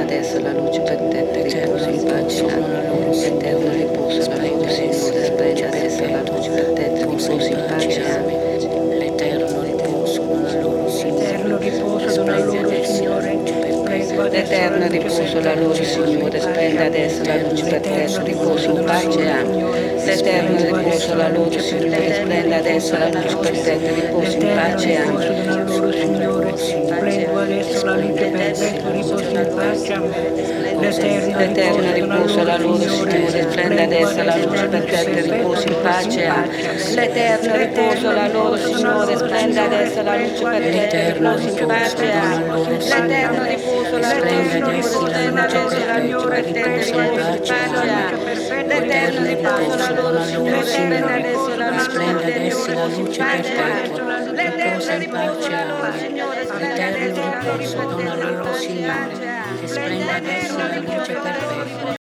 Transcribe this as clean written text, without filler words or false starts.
splenda adesso la luce perfetta, riposo in pace, eterno riposo la loro Signore, splenda adesso la luce perfetta, riposo in pace, l'eterno riposo la loro Eterno riposo dona loro, Signore. L'eterno riposo la loro Signore, splenda adesso la luce perfetta, riposo in pace, l'eterno riposo la loro Signore, splenda adesso la luce perfetta, riposo in pace, dona loro, Signore. Splendo adesso la luce perfetta, riposo in pace, l'eterno riposo la loro Signore, splenda adesso la luce perfetta, riposo in pace, l'eterno riposo la loro Signore, splenda adesso la luce perfetta, riposo in pace, l'eterno riposo la loro Signore, splenda adesso la luce perfetta, riposo in pace, l'eterno riposo la loro Signore, splenda adesso la luce perfetta, l'eterno riposo la loro Signore, splenda adesso la luce perfetta, riposo in pace, l'eterno riposo la luce perfetta.